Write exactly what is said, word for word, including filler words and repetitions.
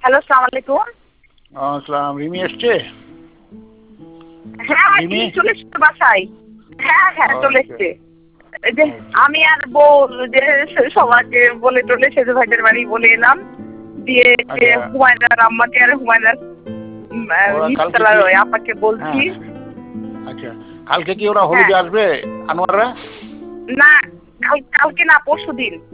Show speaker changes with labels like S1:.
S1: Hello, আসসালামু আলাইকুম।
S2: আসসালাম, রিমি এসছে?
S1: হ্যাঁ,
S2: রিমি?
S1: রিমি চলে এসছে বাসায়। হ্যাঁ, হ্যাঁ, চলে
S2: ওকে,
S1: এসছে। এই যে
S2: ওকে।
S1: আমি আর বউ যে সবাইকে বলে টলে সেজু ভাইদের বাড়ি বলে এলাম। দিয়ে
S2: আচ্ছা,
S1: হুমায়রার আম্মাকে আর হুমায়রার উম, আহ,
S2: ওরা কালকে
S1: নিচতলার
S2: কি?
S1: ওই আপাকে বলছি।
S2: হ্যাঁ, আচ্ছা। কালকে কি ওরা
S1: হ্যাঁ,
S2: হলুদে আসবে, আনোয়াররা?
S1: না, কাল কালকে না, পরশু দিন।